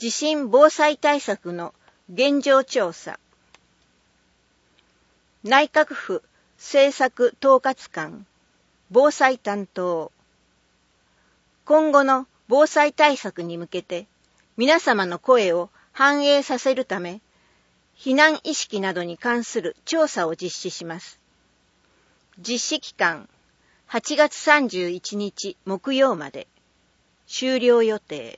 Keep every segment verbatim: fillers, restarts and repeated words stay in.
地震防災対策の現状調査。内閣府政策統括官防災担当。今後の防災対策に向けて皆様の声を反映させるため、避難意識などに関する調査を実施します。実施期間はちがつさんじゅういちにち木曜まで。終了予定。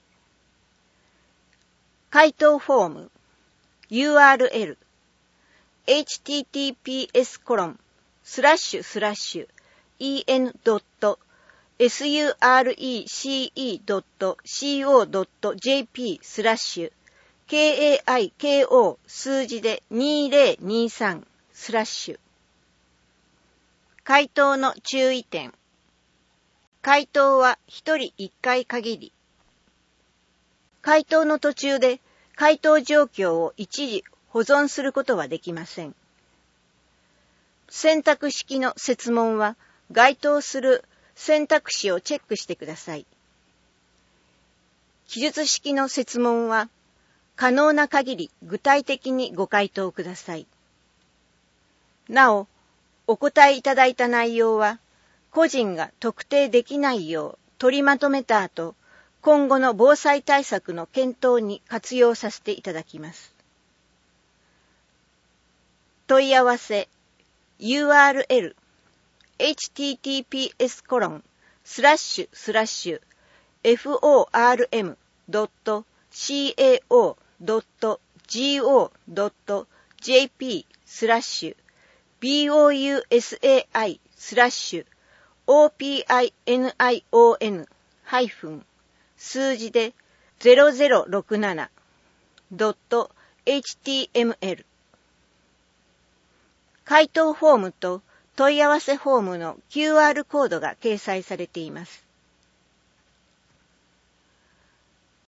回答フォーム ユーアールエル エイチティーティーピーエスコロンスラッシュスラッシュ イーエヌドットエスユーアールイーシーイードットシーオードットジェーピースラッシュ ケーエーアイケーオー 数字でにせんにじゅうさんスラッシュ。回答の注意点。回答はひとりいっかい限り。回答の途中で回答状況を一時保存することはできません。選択式の設問は該当する選択肢をチェックしてください。記述式の設問は可能な限り具体的にご回答ください。なお、お答えいただいた内容は個人が特定できないよう取りまとめた後、今後の防災対策の検討に活用させていただきます。問い合わせ ユーアールエル エイチティーティーピーエスコロンスラッシュスラッシュ フォーアールエムドットシーエーオードットジーオードットジェーピースラッシュ ビーオーユーエスエーアイスラッシュ オーピーアイエヌアイオーエヌ ハイフン数字でゼロゼロろくななドットエイチティーエムエル。回答フォームと問い合わせフォームの キューアール コードが掲載されています。